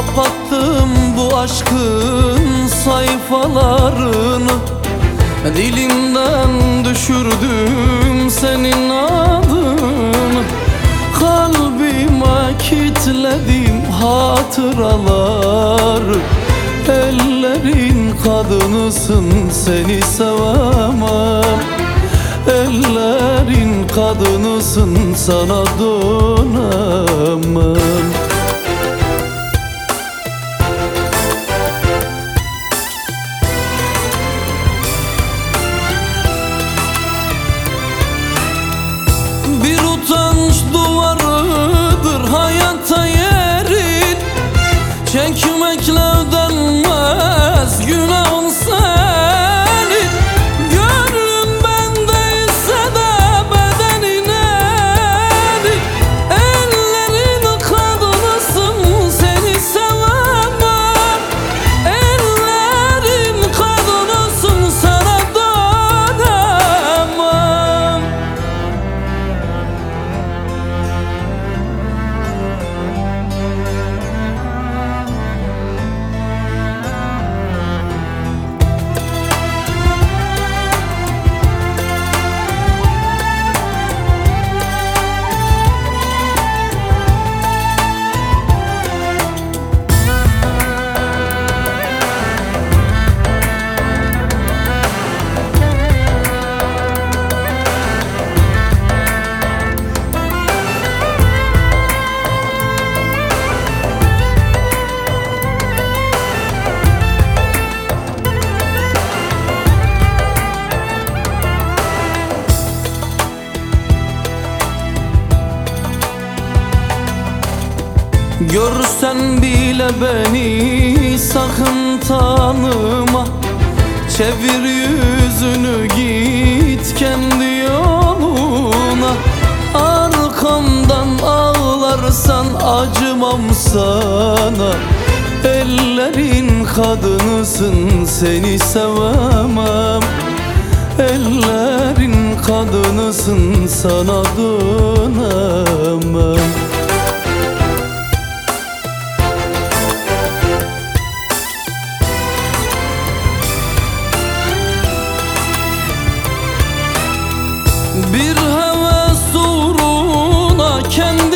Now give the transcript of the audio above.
Kapattım bu aşkın sayfalarını, dilimden düşürdüm senin adını. Kalbime kilitledim hatıralar. Ellerin kadınısın, seni sevemem. Ellerin kadınısın, sana dönemem. Bir utanç duvarıdır hayata yerin, çekmekle ödenmez günahın senin. Gönlüm bendeyse de bedenin erin. Ellerin kadınısın, seni sevemem. Ellerin kadınısın, sana dönemem. Görsen bile beni sakın tanıma. Çevir yüzünü, git kendi yoluna. Arkamdan ağlarsan acımam sana. Ellerin kadınısın, seni sevemem. Ellerin kadınısın, sana dönemem. Bir heves uğruna kendi